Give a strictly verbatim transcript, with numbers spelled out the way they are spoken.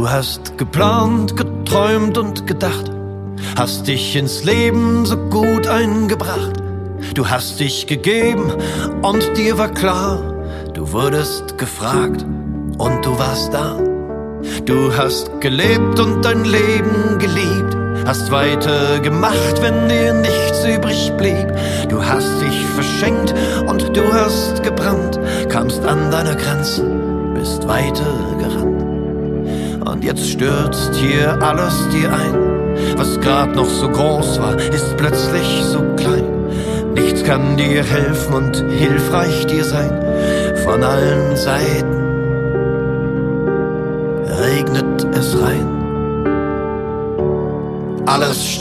Du hast geplant, geträumt und gedacht, hast dich ins Leben so gut eingebracht. Du hast dich gegeben und dir war klar, du wurdest gefragt und du warst da. Du hast gelebt und dein Leben geliebt, hast weitergemacht, wenn dir nichts übrig blieb. Du hast dich verschenkt und du hast gebrannt, kamst an deine Grenzen, bist weitergerannt. Und jetzt stürzt hier alles dir ein, was grad noch so groß war, ist plötzlich so klein. Nichts kann dir helfen und hilfreich dir sein, von allen Seiten regnet es rein. Alles